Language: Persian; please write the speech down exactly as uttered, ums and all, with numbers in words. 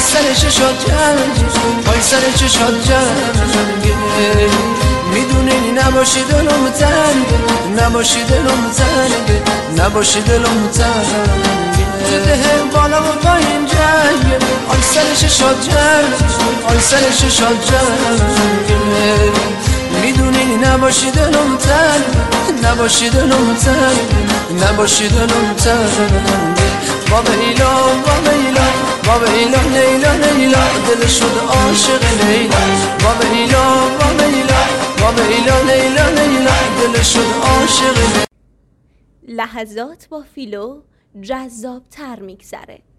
سر چشات جنگه آی سر چشات جنگه میدونی نباشی دلم تنگه نباشی دلم تنگه نباشی دلم تنگه تو ده بالا و پایین جنگه آی سر چشات جنگه آی سر چشات جنگه میدونی نباشی دلم تنگه نباشی دلم تنگه نباشی دلم تنگه بابا ایلا بابا ایلا بابا ایلا لیلا لیلا دل شد عاشق لیلا بابا ایلا بابا ایلا بابا ایلا لیلا لیلا دل شد عاشق لیلا. لحظات با فیلو جذاب تر میگذره.